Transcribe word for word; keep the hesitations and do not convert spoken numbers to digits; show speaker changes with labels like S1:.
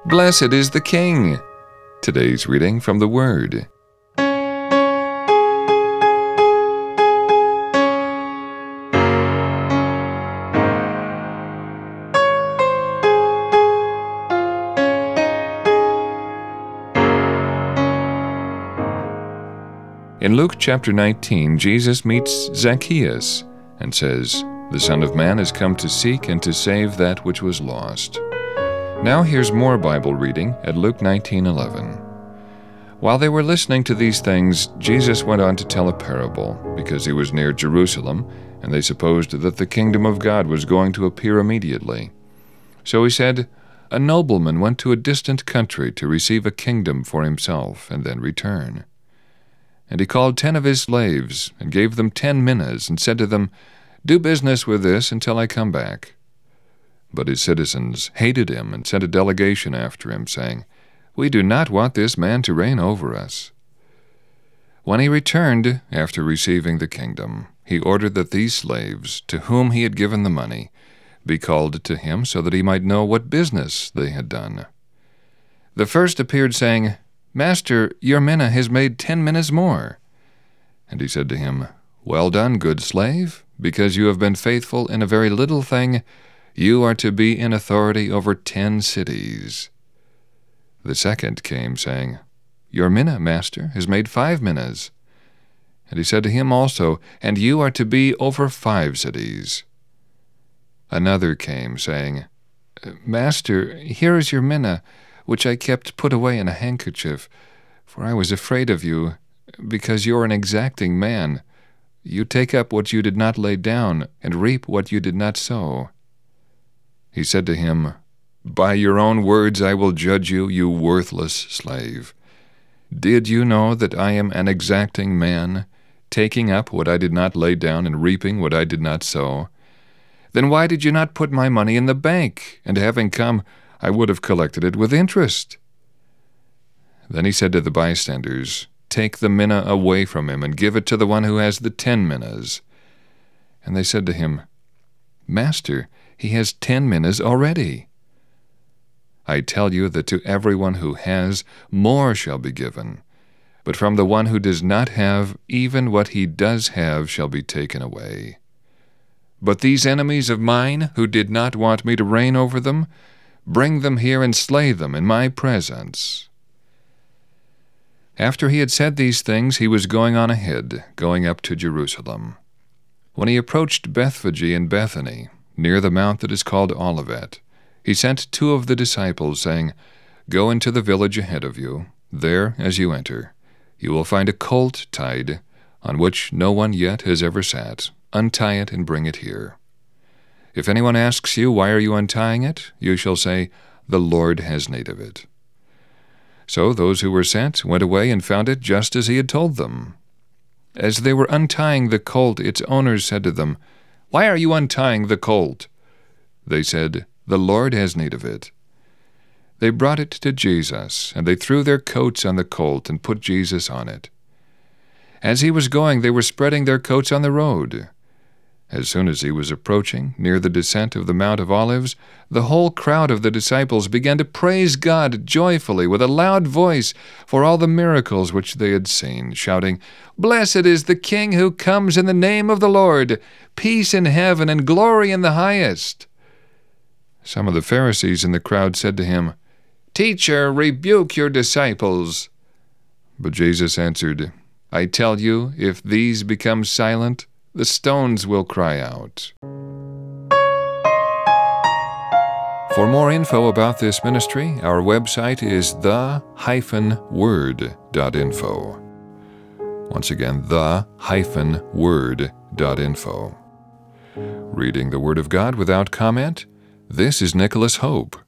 S1: Blessed is the King. Today's reading from the Word. In Luke chapter nineteen, Jesus meets Zacchaeus and says, "The Son of Man has come to seek and to save that which was lost." Now here's more Bible reading at Luke nineteen eleven. While they were listening to these things, Jesus went on to tell a parable, because he was near Jerusalem, and they supposed that the kingdom of God was going to appear immediately. So he said, "A nobleman went to a distant country to receive a kingdom for himself, and then return. And he called ten of his slaves, and gave them ten minas, and said to them, 'Do business with this until I come back.' But his citizens hated him, and sent a delegation after him, saying, 'We do not want this man to reign over us.' When he returned, after receiving the kingdom, he ordered that these slaves, to whom he had given the money, be called to him, so that he might know what business they had done. The first appeared, saying, 'Master, your mina has made ten minas more.' And he said to him, 'Well done, good slave, because you have been faithful in a very little thing, you are to be in authority over ten cities.' The second came, saying, 'Your mina, master, has made five minas.' And he said to him also, 'And you are to be over five cities.' Another came, saying, 'Master, here is your mina, which I kept put away in a handkerchief, for I was afraid of you, because you are an exacting man. You take up what you did not lay down, and reap what you did not sow.' He said to him, 'By your own words I will judge you, you worthless slave. Did you know that I am an exacting man, taking up what I did not lay down and reaping what I did not sow? Then why did you not put my money in the bank, and having come, I would have collected it with interest?' Then he said to the bystanders, 'Take the mina away from him, and give it to the one who has the ten minas.' And they said to him, 'Master, he has ten minas already.' 'I tell you that to everyone who has, more shall be given. But from the one who does not have, even what he does have shall be taken away. But these enemies of mine, who did not want me to reign over them, bring them here and slay them in my presence.' After he had said these things, he was going on ahead, going up to Jerusalem. When he approached Bethphage and Bethany, near the mount that is called Olivet, he sent two of the disciples, saying, 'Go into the village ahead of you. There, as you enter, you will find a colt tied, on which no one yet has ever sat. Untie it and bring it here. If anyone asks you, "Why are you untying it?" you shall say, "The Lord has need of it." So those who were sent went away and found it just as he had told them. As they were untying the colt, its owners said to them, "Why are you untying the colt?" They said, "The Lord has need of it." They brought it to Jesus, and they threw their coats on the colt and put Jesus on it. As he was going, they were spreading their coats on the road. As soon as he was approaching, near the descent of the Mount of Olives, the whole crowd of the disciples began to praise God joyfully with a loud voice for all the miracles which they had seen, shouting, "Blessed is the King who comes in the name of the Lord! Peace in heaven and glory in the highest!" Some of the Pharisees in the crowd said to him, "Teacher, rebuke your disciples." But Jesus answered, "I tell you, if these become silent, the stones will cry out." For more info about this ministry, our website is the dash word dot info. Once again, the dash word dot info. Reading the Word of God without comment, this is Nicholas Hope.